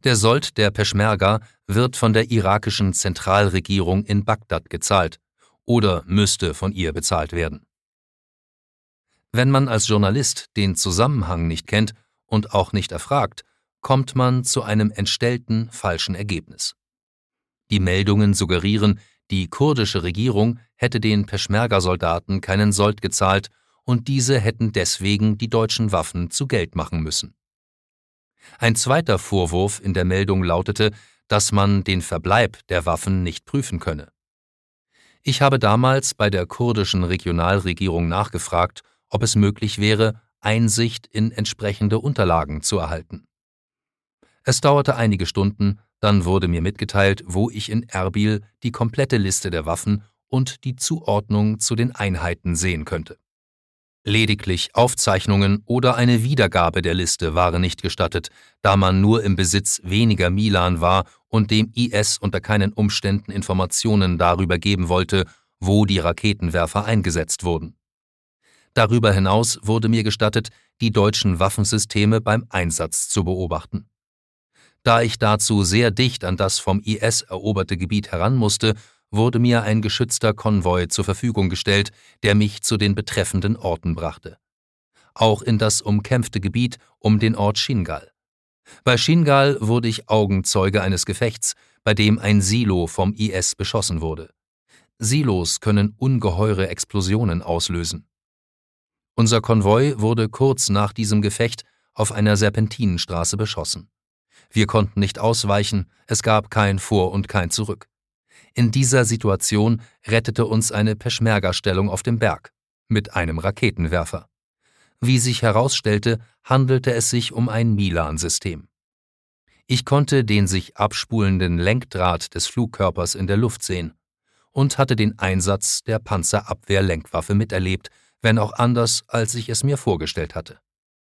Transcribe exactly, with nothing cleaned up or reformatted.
Der Sold der Peschmerga wird von der irakischen Zentralregierung in Bagdad gezahlt oder müsste von ihr bezahlt werden. Wenn man als Journalist den Zusammenhang nicht kennt und auch nicht erfragt, kommt man zu einem entstellten, falschen Ergebnis. Die Meldungen suggerieren, die kurdische Regierung hätte den Peschmerga-Soldaten keinen Sold gezahlt und diese hätten deswegen die deutschen Waffen zu Geld machen müssen. Ein zweiter Vorwurf in der Meldung lautete, dass man den Verbleib der Waffen nicht prüfen könne. Ich habe damals bei der kurdischen Regionalregierung nachgefragt, ob es möglich wäre, Einsicht in entsprechende Unterlagen zu erhalten. Es dauerte einige Stunden, dann wurde mir mitgeteilt, wo ich in Erbil die komplette Liste der Waffen und die Zuordnung zu den Einheiten sehen könnte. Lediglich Aufzeichnungen oder eine Wiedergabe der Liste waren nicht gestattet, da man nur im Besitz weniger Milan war und dem I S unter keinen Umständen Informationen darüber geben wollte, wo die Raketenwerfer eingesetzt wurden. Darüber hinaus wurde mir gestattet, die deutschen Waffensysteme beim Einsatz zu beobachten. Da ich dazu sehr dicht an das vom I S eroberte Gebiet heran musste, wurde mir ein geschützter Konvoi zur Verfügung gestellt, der mich zu den betreffenden Orten brachte. Auch in das umkämpfte Gebiet um den Ort Shingal. Bei Shingal wurde ich Augenzeuge eines Gefechts, bei dem ein Silo vom I S beschossen wurde. Silos können ungeheure Explosionen auslösen. Unser Konvoi wurde kurz nach diesem Gefecht auf einer Serpentinenstraße beschossen. Wir konnten nicht ausweichen, es gab kein Vor und kein Zurück. In dieser Situation rettete uns eine Peschmerga-Stellung auf dem Berg mit einem Raketenwerfer. Wie sich herausstellte, handelte es sich um ein Milan-System. Ich konnte den sich abspulenden Lenkdraht des Flugkörpers in der Luft sehen und hatte den Einsatz der Panzerabwehr-Lenkwaffe miterlebt, wenn auch anders, als ich es mir vorgestellt hatte.